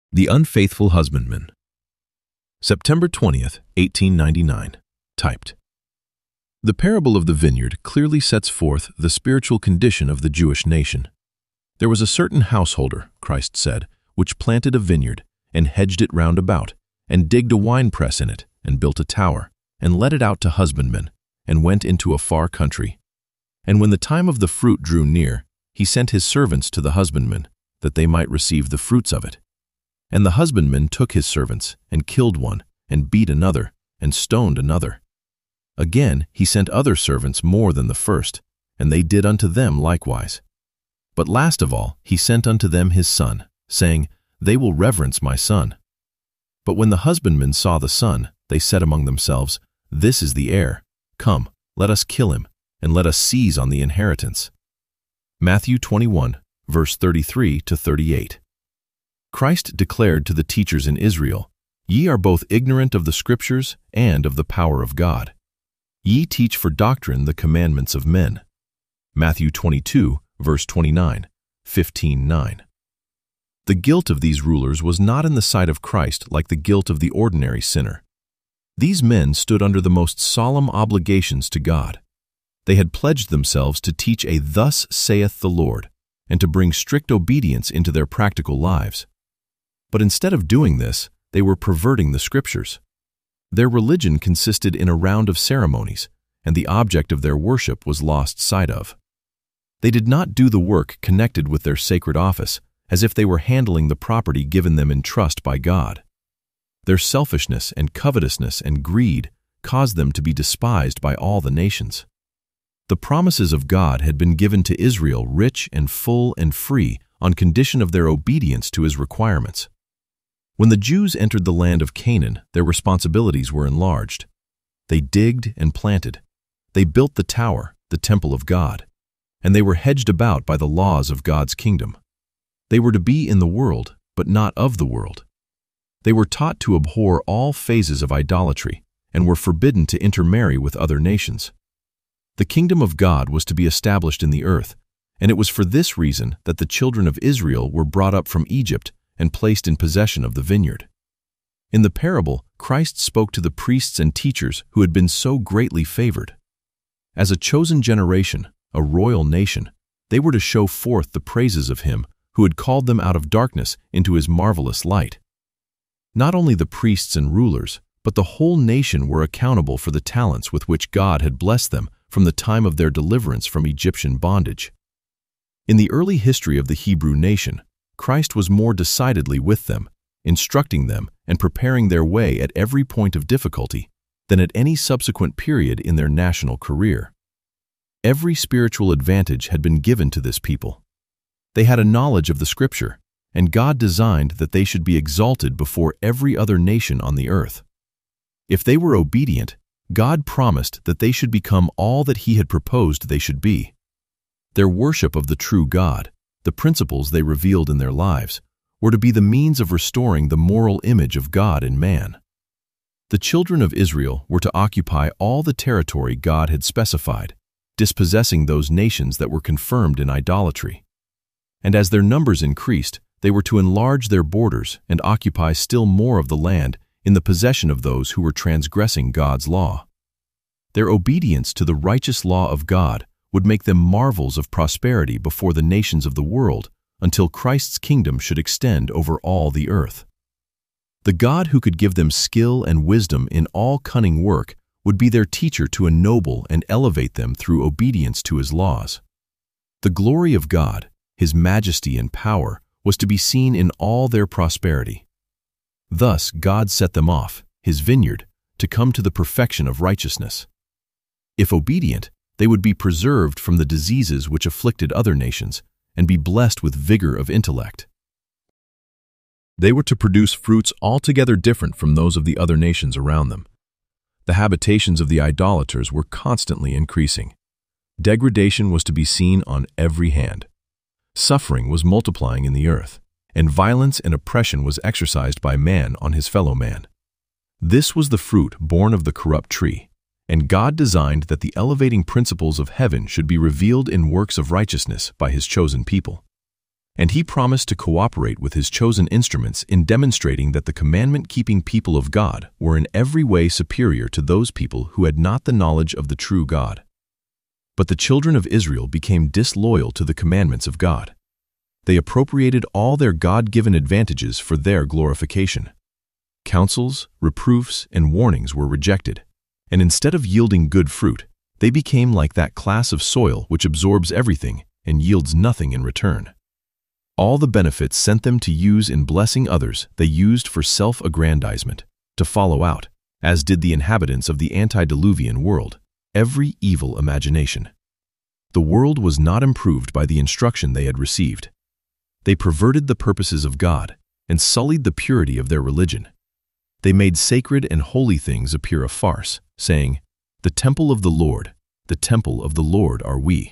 The Unfaithful Husbandman. September 20th, 1899. Typed. The parable of the vineyard clearly sets forth the spiritual condition of the Jewish nation. There was a certain householder, Christ said, which planted a vineyard, and hedged it round about, and digged a winepress in it, and built a tower, and let it out to husbandmen, and went into a far country. And when the time of the fruit drew near, he sent his servants to the husbandmen, that they might receive the fruits of it. And the husbandman took his servants, and killed one, and beat another, and stoned another. Again he sent other servants more than the first, and they did unto them likewise. But last of all he sent unto them his son, saying, They will reverence my son. But when the husbandmen saw the son, they said among themselves, This is the heir. Come, let us kill him, and let us seize on the inheritance. Matthew 21, verse 33 to 38. Christ declared to the teachers in Israel, Ye are both ignorant of the Scriptures and of the power of God. Ye teach for doctrine the commandments of men. Matthew 22, verse 29, 15:9. The guilt of these rulers was not in the sight of Christ like the guilt of the ordinary sinner. These men stood under the most solemn obligations to God. They had pledged themselves to teach a Thus saith the Lord, and to bring strict obedience into their practical lives. But instead of doing this, they were perverting the Scriptures. Their religion consisted in a round of ceremonies, and the object of their worship was lost sight of. They did not do the work connected with their sacred office, as if they were handling the property given them in trust by God. Their selfishness and covetousness and greed caused them to be despised by all the nations. The promises of God had been given to Israel rich and full and free on condition of their obedience to his requirements. When the Jews entered the land of Canaan, their responsibilities were enlarged. They digged and planted. They built the tower, the temple of God, and they were hedged about by the laws of God's kingdom. They were to be in the world, but not of the world. They were taught to abhor all phases of idolatry and were forbidden to intermarry with other nations. The kingdom of God was to be established in the earth, and it was for this reason that the children of Israel were brought up from Egypt and placed in possession of the vineyard. In the parable, Christ spoke to the priests and teachers who had been so greatly favored. As a chosen generation, a royal nation, they were to show forth the praises of him who had called them out of darkness into his marvelous light. Not only the priests and rulers, but the whole nation were accountable for the talents with which God had blessed them from the time of their deliverance from Egyptian bondage. In the early history of the Hebrew nation, Christ was more decidedly with them, instructing them and preparing their way at every point of difficulty than at any subsequent period in their national career. Every spiritual advantage had been given to this people. They had a knowledge of the Scripture, and God designed that they should be exalted before every other nation on the earth. If they were obedient, God promised that they should become all that he had proposed they should be. Their worship of the true God, the principles they revealed in their lives, were to be the means of restoring the moral image of God in man. The children of Israel were to occupy all the territory God had specified, dispossessing those nations that were confirmed in idolatry. And as their numbers increased, they were to enlarge their borders and occupy still more of the land in the possession of those who were transgressing God's law. Their obedience to the righteous law of God would make them marvels of prosperity before the nations of the world until Christ's kingdom should extend over all the earth. The God who could give them skill and wisdom in all cunning work would be their teacher to ennoble and elevate them through obedience to his laws. The glory of God, his majesty and power, was to be seen in all their prosperity. Thus God set them off, his vineyard, to come to the perfection of righteousness. If obedient, they would be preserved from the diseases which afflicted other nations and be blessed with vigor of intellect. They were to produce fruits altogether different from those of the other nations around them. The habitations of the idolaters were constantly increasing. Degradation was to be seen on every hand. Suffering was multiplying in the earth, and violence and oppression was exercised by man on his fellow man. This was the fruit born of the corrupt tree, and God designed that the elevating principles of heaven should be revealed in works of righteousness by his chosen people. and he promised to cooperate with his chosen instruments in demonstrating that the commandment-keeping people of God were in every way superior to those people who had not the knowledge of the true God. But the children of Israel became disloyal to the commandments of God. They appropriated all their God-given advantages for their glorification. Counsels, reproofs, and warnings were rejected, and instead of yielding good fruit, they became like that class of soil which absorbs everything and yields nothing in return. All the benefits sent them to use in blessing others they used for self-aggrandizement, to follow out, as did the inhabitants of the antediluvian world, every evil imagination. The world was not improved by the instruction they had received. They perverted the purposes of God and sullied the purity of their religion. They made sacred and holy things appear a farce, saying, "The temple of the Lord are we."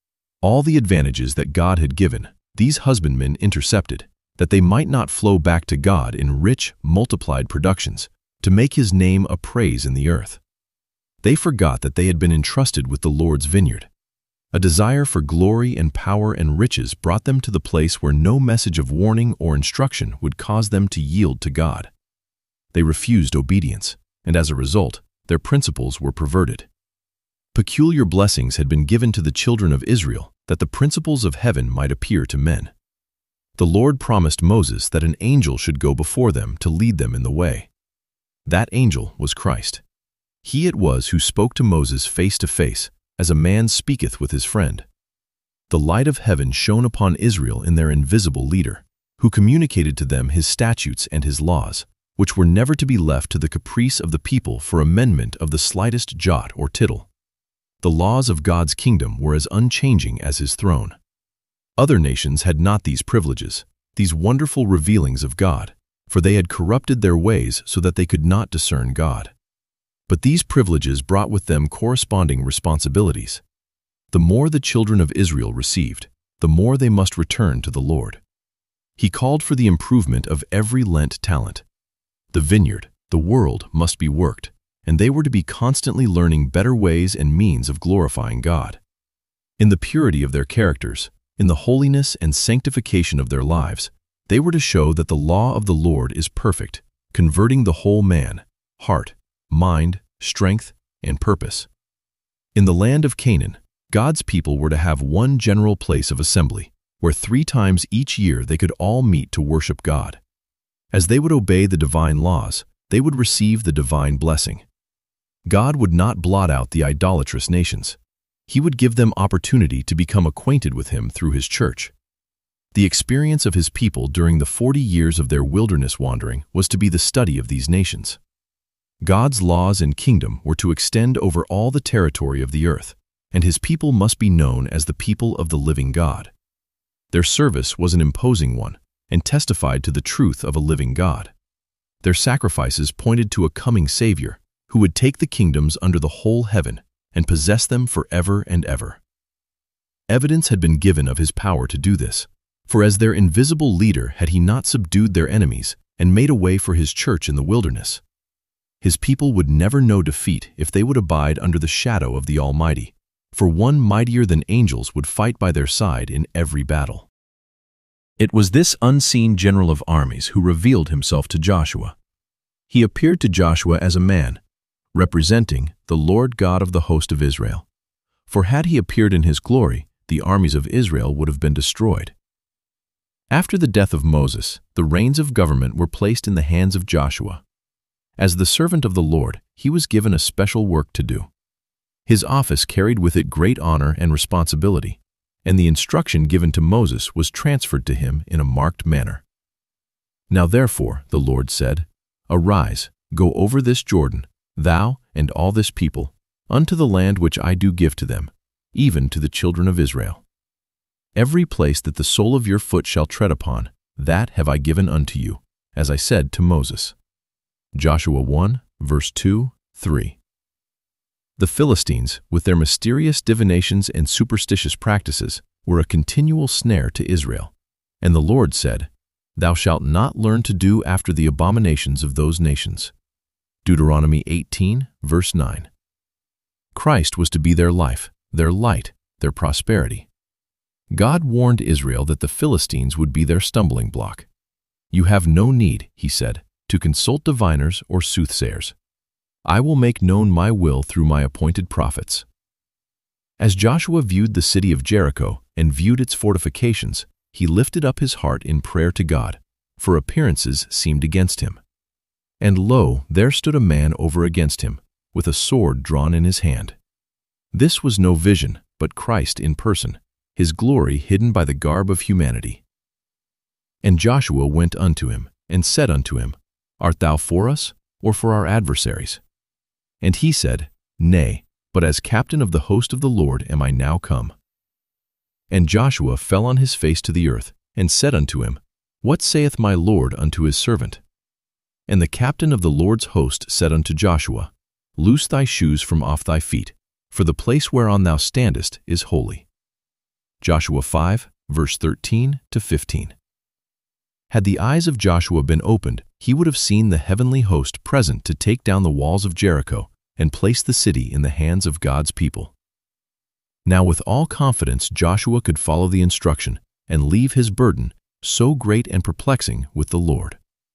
All the advantages that God had given, these husbandmen intercepted, that they might not flow back to God in rich, multiplied productions, to make his name a praise in the earth. They forgot that they had been entrusted with the Lord's vineyard. A desire for glory and power and riches brought them to the place where no message of warning or instruction would cause them to yield to God. They refused obedience, and as a result, their principles were perverted. Peculiar blessings had been given to the children of Israel that the principles of heaven might appear to men. The Lord promised Moses that an angel should go before them to lead them in the way. That angel was Christ. He it was who spoke to Moses face to face, as a man speaketh with his friend. The light of heaven shone upon Israel in their invisible leader, who communicated to them his statutes and his laws, which were never to be left to the caprice of the people for amendment of the slightest jot or tittle. The laws of God's kingdom were as unchanging as his throne. Other nations had not these privileges, these wonderful revealings of God, for they had corrupted their ways so that they could not discern God. But these privileges brought with them corresponding responsibilities. The more the children of Israel received, the more they must return to the Lord. He called for the improvement of every lent talent. The vineyard, the world, must be worked, and they were to be constantly learning better ways and means of glorifying God. In the purity of their characters, in the holiness and sanctification of their lives, they were to show that the law of the Lord is perfect, converting the whole man, heart, mind, strength, and purpose. In the land of Canaan, God's people were to have one general place of assembly, where 3 times each year they could all meet to worship God. As they would obey the divine laws, they would receive the divine blessing. God would not blot out the idolatrous nations. He would give them opportunity to become acquainted with him through his church. The experience of his people during the 40 years of their wilderness wandering was to be the study of these nations. God's laws and kingdom were to extend over all the territory of the earth, and his people must be known as the people of the living God. Their service was an imposing one, and testified to the truth of a living God. Their sacrifices pointed to a coming Savior, who would take the kingdoms under the whole heaven and possess them forever and ever. Evidence had been given of his power to do this, for as their invisible leader had he not subdued their enemies and made a way for his church in the wilderness. His people would never know defeat if they would abide under the shadow of the Almighty, for one mightier than angels would fight by their side in every battle. It was this unseen general of armies who revealed himself to Joshua. He appeared to Joshua as a man, representing the Lord God of the host of Israel. For had he appeared in his glory, the armies of Israel would have been destroyed. After the death of Moses, the reins of government were placed in the hands of Joshua. As the servant of the Lord, he was given a special work to do. His office carried with it great honor and responsibility, and the instruction given to Moses was transferred to him in a marked manner. Now therefore, the Lord said, "Arise, go over this Jordan, thou and all this people, unto the land which I do give to them, even to the children of Israel. Every place that the sole of your foot shall tread upon, that have I given unto you, as I said to Moses." Joshua 1, verse 2, 3. The Philistines, with their mysterious divinations and superstitious practices, were a continual snare to Israel. And the Lord said, "Thou shalt not learn to do after the abominations of those nations." Deuteronomy 18, verse 9. Christ was to be their life, their light, their prosperity. God warned Israel that the Philistines would be their stumbling block. "You have no need," he said, "to consult diviners or soothsayers. I will make known my will through my appointed prophets." As Joshua viewed the city of Jericho and viewed its fortifications, he lifted up his heart in prayer to God, for appearances seemed against him. And lo, there stood a man over against him, with a sword drawn in his hand. This was no vision, but Christ in person, his glory hidden by the garb of humanity. And Joshua went unto him, and said unto him, "Art thou for us, or for our adversaries?" And he said, "Nay, but as captain of the host of the Lord am I now come." And Joshua fell on his face to the earth, and said unto him, "What saith my Lord unto his servant?" And the captain of the Lord's host said unto Joshua, "Loose thy shoes from off thy feet, for the place whereon thou standest is holy." Joshua 5, verse 13 to 15. Had the eyes of Joshua been opened, he would have seen the heavenly host present to take down the walls of Jericho and place the city in the hands of God's people. Now with all confidence Joshua could follow the instruction and leave his burden, so great and perplexing, with the Lord.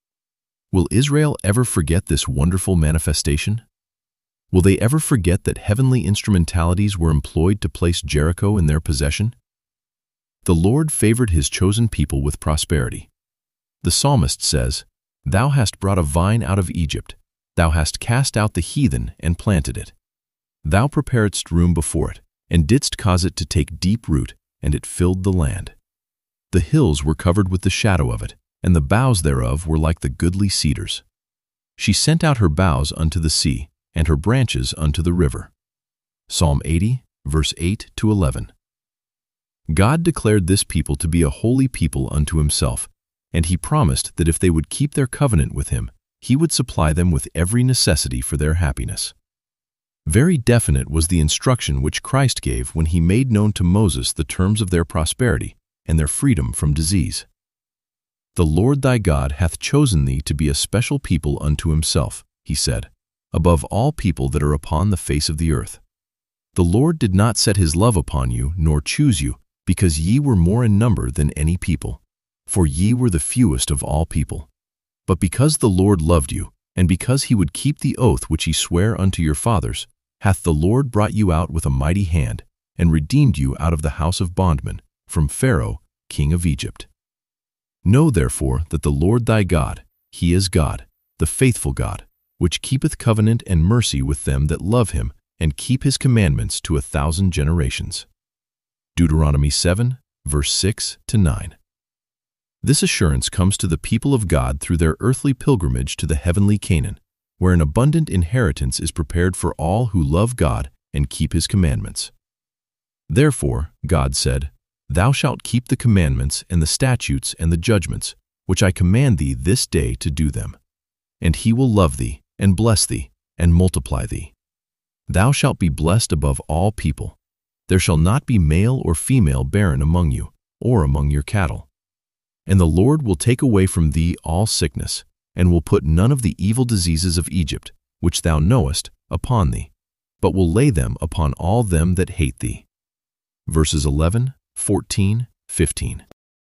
Will Israel ever forget this wonderful manifestation? Will they ever forget that heavenly instrumentalities were employed to place Jericho in their possession? The Lord favored his chosen people with prosperity. The psalmist says, "Thou hast brought a vine out of Egypt. Thou hast cast out the heathen and planted it. Thou preparedst room before it, and didst cause it to take deep root, and it filled the land. The hills were covered with the shadow of it, and the boughs thereof were like the goodly cedars. She sent out her boughs unto the sea, and her branches unto the river." Psalm 80, verse 8 to 11. God declared this people to be a holy people unto himself, and he promised that if they would keep their covenant with him, he would supply them with every necessity for their happiness. Very definite was the instruction which Christ gave when he made known to Moses the terms of their prosperity and their freedom from disease. "The Lord thy God hath chosen thee to be a special people unto himself," he said, "above all people that are upon the face of the earth. The Lord did not set his love upon you, nor choose you, because ye were more in number than any people, for ye were the fewest of all people. But because the Lord loved you, and because he would keep the oath which he sware unto your fathers, hath the Lord brought you out with a mighty hand, and redeemed you out of the house of bondmen, from Pharaoh, king of Egypt. Know therefore that the Lord thy God, he is God, the faithful God, which keepeth covenant and mercy with them that love him, and keep his commandments to 1,000 generations." Deuteronomy 7, verse 6 to 9. This assurance comes to the people of God through their earthly pilgrimage to the heavenly Canaan, where an abundant inheritance is prepared for all who love God and keep his commandments. Therefore, God said, "Thou shalt keep the commandments and the statutes and the judgments, which I command thee this day to do them. And he will love thee, and bless thee, and multiply thee. Thou shalt be blessed above all people. There shall not be male or female barren among you, or among your cattle. And the Lord will take away from thee all sickness, and will put none of the evil diseases of Egypt, which thou knowest, upon thee, but will lay them upon all them that hate thee." Verses 11, 14, 15.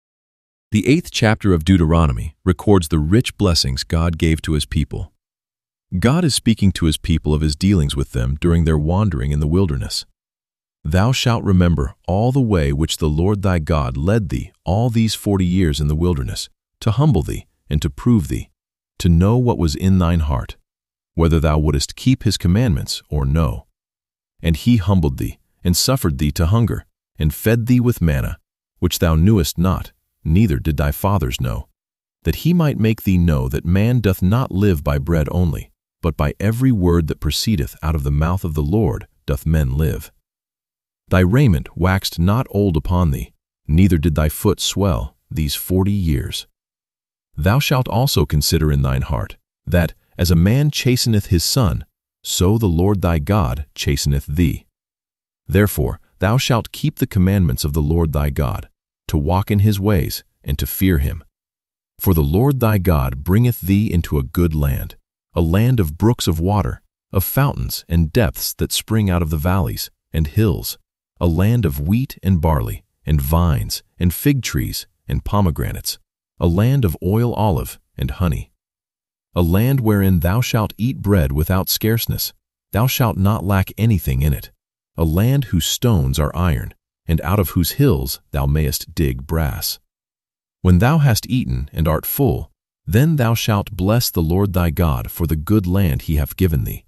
The 8th chapter of Deuteronomy records the rich blessings God gave to his people. God is speaking to his people of his dealings with them during their wandering in the wilderness. "Thou shalt remember all the way which the Lord thy God led thee all these 40 years in the wilderness, to humble thee and to prove thee, to know what was in thine heart, whether thou wouldest keep his commandments or no. And he humbled thee, and suffered thee to hunger, and fed thee with manna, which thou knewest not, neither did thy fathers know, that he might make thee know that man doth not live by bread only, but by every word that proceedeth out of the mouth of the Lord doth men live. Thy raiment waxed not old upon thee, neither did thy foot swell these 40 years. Thou shalt also consider in thine heart, that, as a man chasteneth his son, so the Lord thy God chasteneth thee. Therefore thou shalt keep the commandments of the Lord thy God, to walk in his ways, and to fear him. For the Lord thy God bringeth thee into a good land, a land of brooks of water, of fountains and depths that spring out of the valleys and hills, a land of wheat and barley, and vines, and fig trees, and pomegranates, a land of oil olive and honey. A land wherein thou shalt eat bread without scarceness, thou shalt not lack anything in it. A land whose stones are iron, and out of whose hills thou mayest dig brass. When thou hast eaten and art full, then thou shalt bless the Lord thy God for the good land he hath given thee.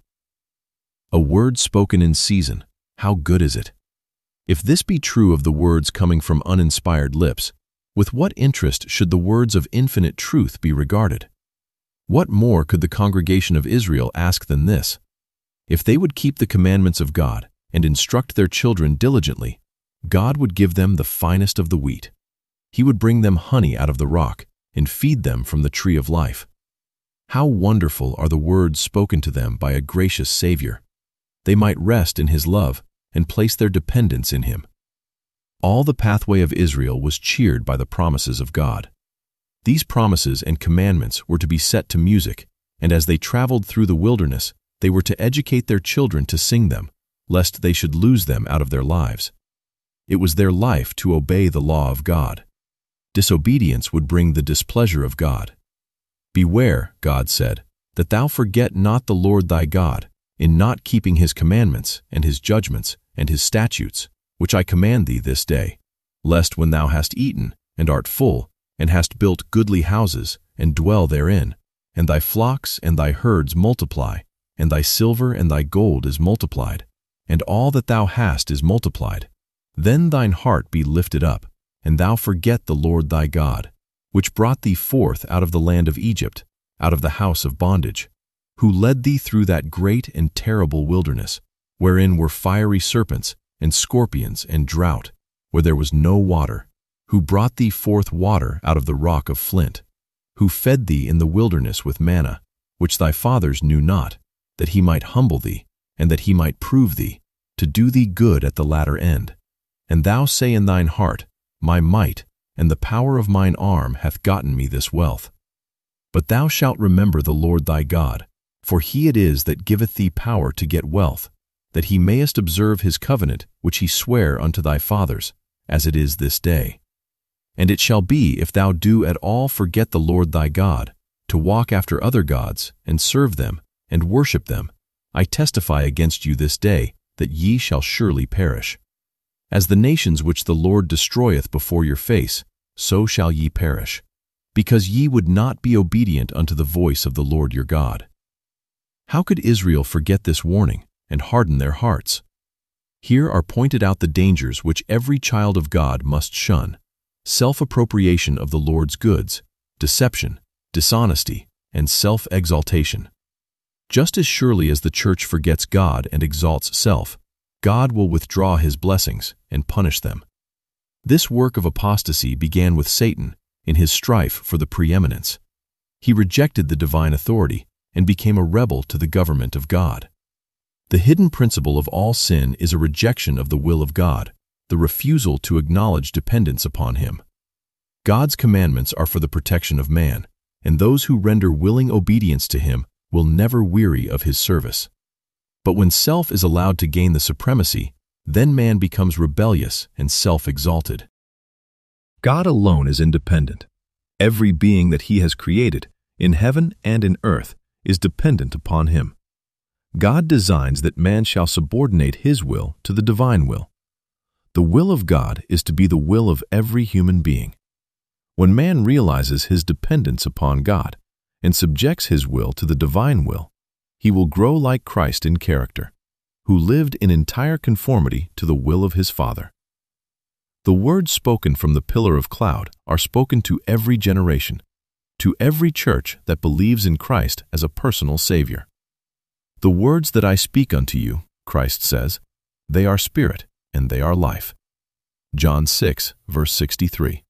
A word spoken in season, how good is it? If this be true of the words coming from uninspired lips, with what interest should the words of infinite truth be regarded? What more could the congregation of Israel ask than this? If they would keep the commandments of God and instruct their children diligently, God would give them the finest of the wheat. He would bring them honey out of the rock and feed them from the tree of life. How wonderful are the words spoken to them by a gracious Savior! They might rest in His love and place their dependence in Him. All the pathway of Israel was cheered by the promises of God. These promises and commandments were to be set to music, and as they traveled through the wilderness, they were to educate their children to sing them, lest they should lose them out of their lives. It was their life to obey the law of God. Disobedience would bring the displeasure of God. Beware, God said, that thou forget not the Lord thy God, in not keeping His commandments and His judgments and His statutes, which I command thee this day, lest when thou hast eaten and art full, and hast built goodly houses, and dwell therein, and thy flocks and thy herds multiply, and thy silver and thy gold is multiplied, and all that thou hast is multiplied, then thine heart be lifted up, and thou forget the Lord thy God, which brought thee forth out of the land of Egypt, out of the house of bondage, who led thee through that great and terrible wilderness, wherein were fiery serpents, and scorpions, and drought, where there was no water, who brought thee forth water out of the rock of flint, who fed thee in the wilderness with manna, which thy fathers knew not, that He might humble thee, and that He might prove thee, to do thee good at the latter end. And thou say in thine heart, My might, and the power of mine arm hath gotten me this wealth. But thou shalt remember the Lord thy God, for He it is that giveth thee power to get wealth, that He mayest observe His covenant which He sware unto thy fathers, as it is this day. And it shall be, if thou do at all forget the Lord thy God, to walk after other gods, and serve them, and worship them, I testify against you this day, that ye shall surely perish. As the nations which the Lord destroyeth before your face, so shall ye perish, because ye would not be obedient unto the voice of the Lord your God. How could Israel forget this warning, and harden their hearts? Here are pointed out the dangers which every child of God must shun: self-appropriation of the Lord's goods, deception, dishonesty, and self-exaltation. Just as surely as the church forgets God and exalts self, God will withdraw His blessings and punish them. This work of apostasy began with Satan in his strife for the preeminence. He rejected the divine authority and became a rebel to the government of God. The hidden principle of all sin is a rejection of the will of God, the refusal to acknowledge dependence upon Him. God's commandments are for the protection of man, and those who render willing obedience to Him will never weary of His service. But when self is allowed to gain the supremacy, then man becomes rebellious and self-exalted. God alone is independent. Every being that He has created, in heaven and in earth, is dependent upon Him. God designs that man shall subordinate his will to the divine will. The will of God is to be the will of every human being. When man realizes his dependence upon God and subjects his will to the divine will, he will grow like Christ in character, who lived in entire conformity to the will of His Father. The words spoken from the pillar of cloud are spoken to every generation, to every church that believes in Christ as a personal Savior. The words that I speak unto you, Christ says, they are spirit and they are life. John 6, verse 63.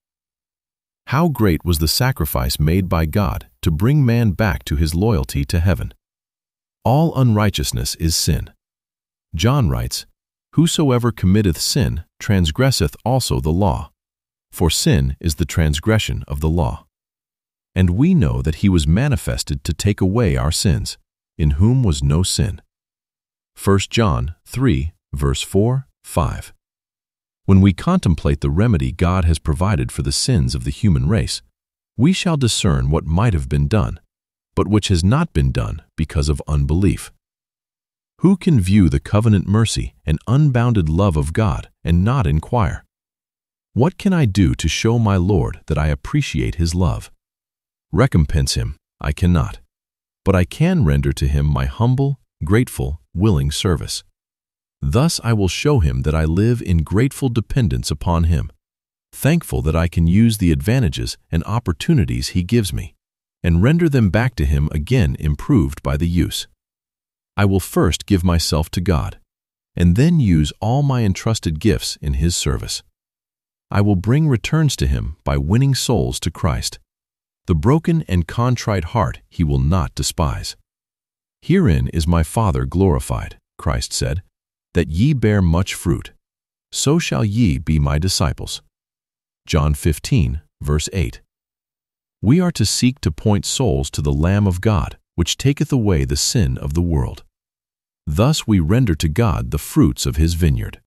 How great was the sacrifice made by God to bring man back to his loyalty to heaven. All unrighteousness is sin. John writes, Whosoever committeth sin transgresseth also the law, for sin is the transgression of the law. And we know that He was manifested to take away our sins, in whom was no sin. 1 John 3, verse 4, 5. When we contemplate the remedy God has provided for the sins of the human race, we shall discern what might have been done, but which has not been done because of unbelief. Who can view the covenant mercy and unbounded love of God and not inquire, "What can I do to show my Lord that I appreciate His love?" Recompense Him I cannot, but I can render to Him my humble, grateful, willing service. Thus I will show Him that I live in grateful dependence upon Him, thankful that I can use the advantages and opportunities He gives me, and render them back to Him again improved by the use. I will first give myself to God, and then use all my entrusted gifts in His service. I will bring returns to Him by winning souls to Christ. The broken and contrite heart He will not despise. Herein is my Father glorified, Christ said, that ye bear much fruit. So shall ye be my disciples. John 15, verse 8. We are to seek to point souls to the Lamb of God, which taketh away the sin of the world. Thus we render to God the fruits of His vineyard.